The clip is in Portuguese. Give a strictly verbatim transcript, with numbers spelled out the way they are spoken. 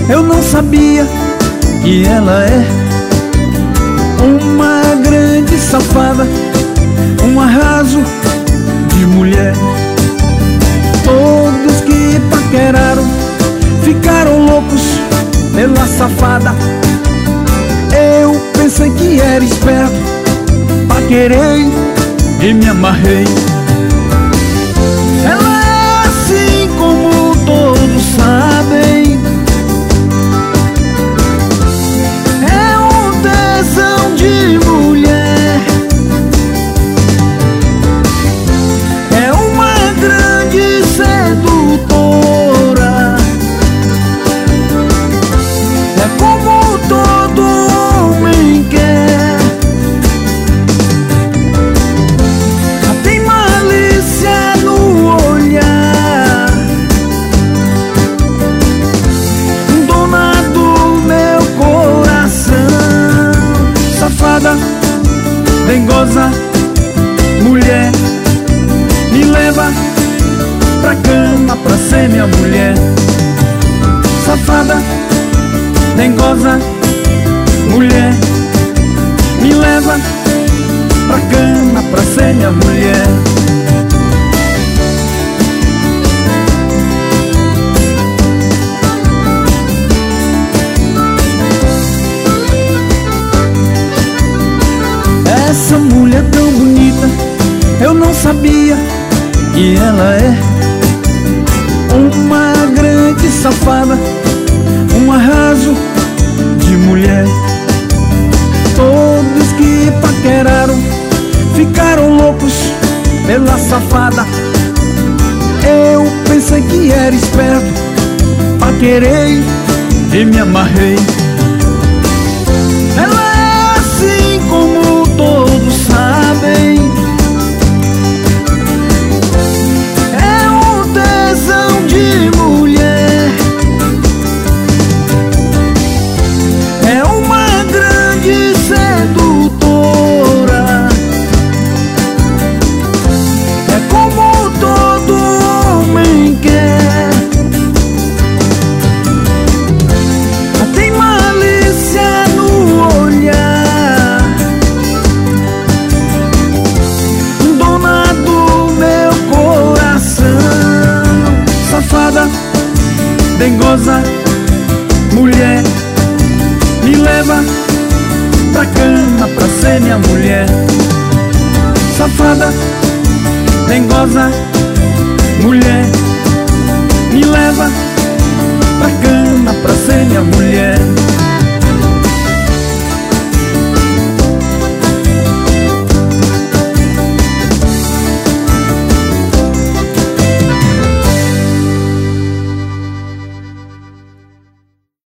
Eu não sabia que ela é uma grande safada, um arraso de mulher. Todos que paqueraram ficaram loucos pela safada. Eu pensei que era esperto, paquerei e me amarrei. Ela é assim como todos sabem, é um tesão de mulher, é uma grande sedutora, é como todo homem quer. Tem malícia no olhar, dona do meu coração. Safada, dengosa, mulher, me leva pra cama pra ser minha mulher. Safada, dengosa, mulher, me leva pra cama pra ser minha mulher. Essa mulher tão bonita, eu não sabia que ela é uma grande safada, um arraso de mulher. Todos que paqueraram ficaram loucos pela safada. Eu pensei que era esperto, paquerei e me amarrei. Ela é assim como todos sabem, é um tesão de mulher, é uma grande sedutora, é como todo homem quer. Tem malícia no olhar, dona do meu coração. Safada, dengosa, mulher, me leva pra cama pra ser minha mulher. Safada, dengosa, mulher, me leva